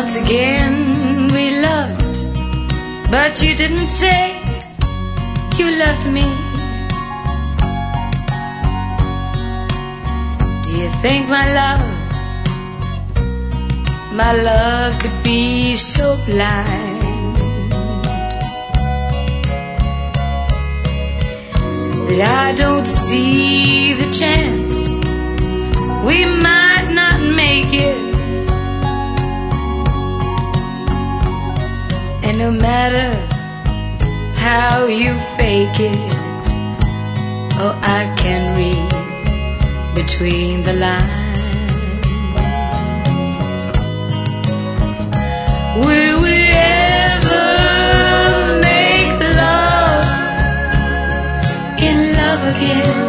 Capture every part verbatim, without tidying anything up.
Once again we loved, but you didn't say you loved me. Do you think my love, my love could be so blind that I don't see the chance we might not make it? And no matter how you fake it, oh, I can read between the lines. Will we ever make love in love again?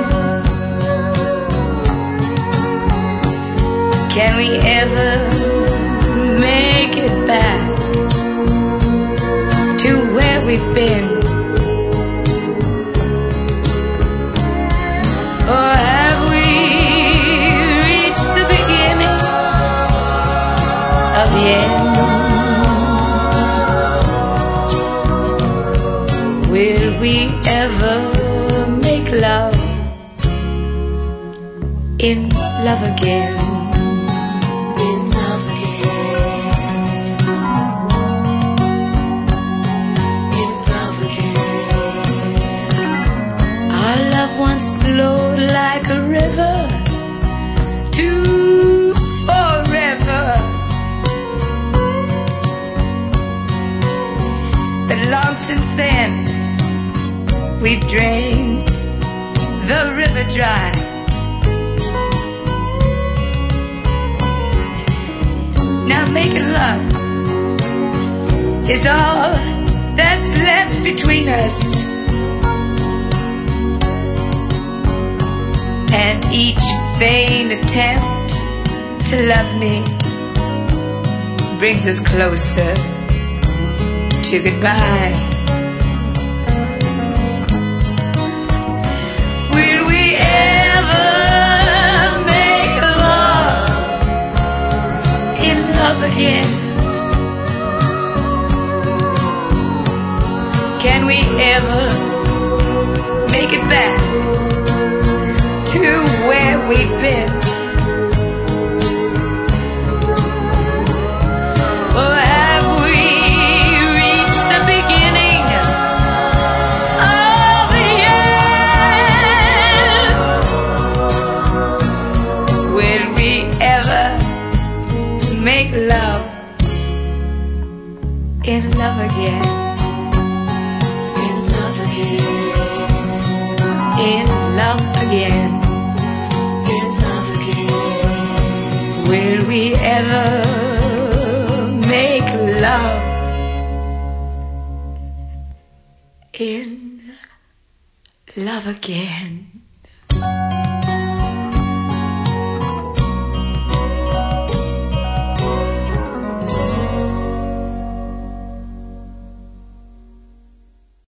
Can we ever make it back to where we've been? Or have we reached the beginning of the end? Will we ever make love in love again? Once flowed like a river to forever, but long since then we've drained the river dry. Now making love is all that's left between us, and each vain attempt to love me brings us closer to goodbye. Will we ever make love in love again? Can we ever make it back to where we've been? Or have we reached the beginning of the end? Will we ever make love in love again? In love again. In love again. Will we ever make love in love again?